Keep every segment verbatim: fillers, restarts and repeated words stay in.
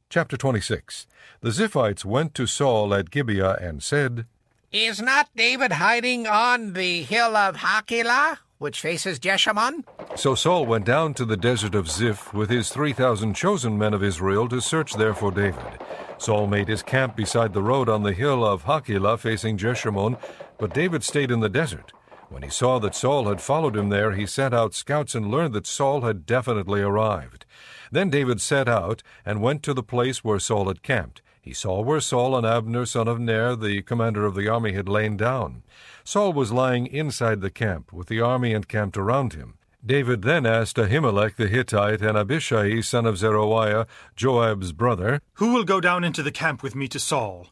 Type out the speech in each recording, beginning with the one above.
Chapter twenty-six. The Ziphites went to Saul at Gibeah and said, Is not David hiding on the hill of Hachilah, which faces Jeshimon? So Saul went down to the desert of Ziph with his three thousand chosen men of Israel to search there for David. Saul made his camp beside the road on the hill of Hachilah facing Jeshimon, but David stayed in the desert. When he saw that Saul had followed him there, he sent out scouts and learned that Saul had definitely arrived. Then David set out and went to the place where Saul had camped. He saw where Saul and Abner, son of Ner, the commander of the army, had lain down. Saul was lying inside the camp, with the army encamped around him. David then asked Ahimelech the Hittite and Abishai, son of Zeruiah, Joab's brother, Who will go down into the camp with me to Saul?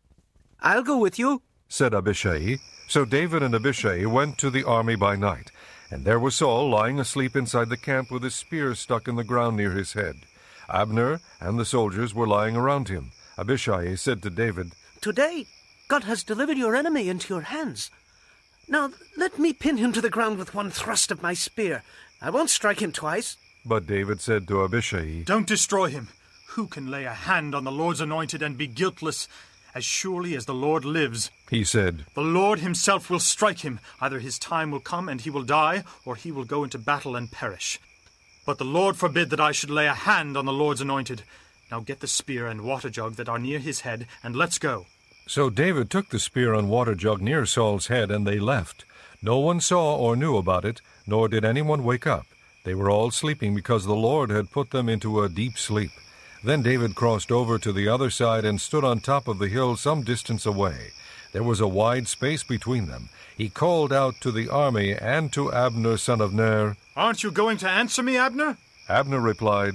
I'll go with you, said Abishai. So David and Abishai went to the army by night, and there was Saul lying asleep inside the camp with his spear stuck in the ground near his head. Abner and the soldiers were lying around him. Abishai said to David, Today God has delivered your enemy into your hands. Now let me pin him to the ground with one thrust of my spear. I won't strike him twice. But David said to Abishai, Don't destroy him. Who can lay a hand on the Lord's anointed and be guiltless? As surely as the Lord lives, he said, the Lord himself will strike him. Either his time will come and he will die, or he will go into battle and perish. But the Lord forbid that I should lay a hand on the Lord's anointed. Now get the spear and water jug that are near his head, and let's go. So David took the spear and water jug near Saul's head, and they left. No one saw or knew about it, nor did anyone wake up. They were all sleeping because the Lord had put them into a deep sleep. Then David crossed over to the other side and stood on top of the hill some distance away. There was a wide space between them. He called out to the army and to Abner, son of Ner, Aren't you going to answer me, Abner? Abner replied,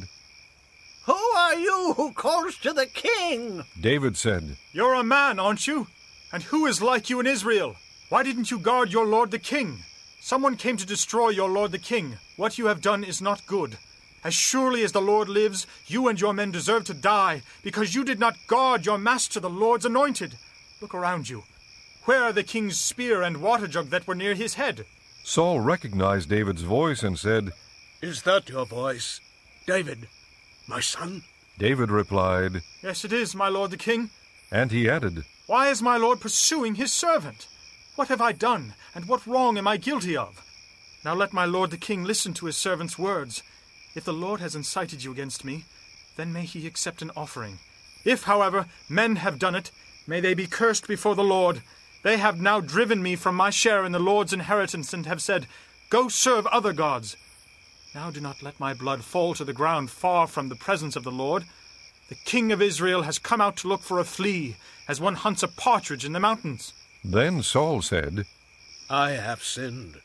Who are you who calls to the king? David said, You're a man, aren't you? And who is like you in Israel? Why didn't you guard your lord the king? Someone came to destroy your lord the king. What you have done is not good. As surely as the Lord lives, you and your men deserve to die, because you did not guard your master the Lord's anointed. Look around you. Where are the king's spear and water jug that were near his head? Saul recognized David's voice and said, Is that your voice, David, my son? David replied, Yes, it is, my lord the king. And he added, Why is my lord pursuing his servant? What have I done, and what wrong am I guilty of? Now let my lord the king listen to his servant's words. If the Lord has incited you against me, then may he accept an offering. If, however, men have done it, may they be cursed before the Lord. They have now driven me from my share in the Lord's inheritance and have said, Go serve other gods. Now do not let my blood fall to the ground far from the presence of the Lord. The king of Israel has come out to look for a flea, as one hunts a partridge in the mountains. Then Saul said, I have sinned.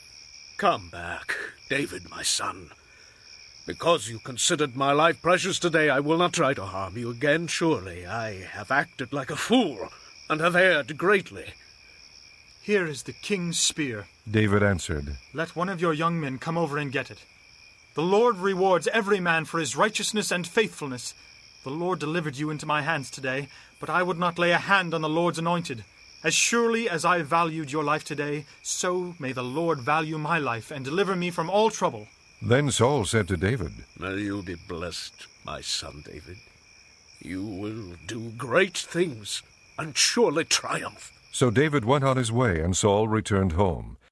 Come back, David, my son. Because you considered my life precious today, I will not try to harm you again. Surely I have acted like a fool, and have erred greatly. Here is the king's spear. David answered, Let one of your young men come over and get it. The Lord rewards every man for his righteousness and faithfulness. The Lord delivered you into my hands today, but I would not lay a hand on the Lord's anointed. As surely as I valued your life today, so may the Lord value my life and deliver me from all trouble. Then Saul said to David, May you be blessed, my son David. You will do great things, and surely triumph. So David went on his way, and Saul returned home.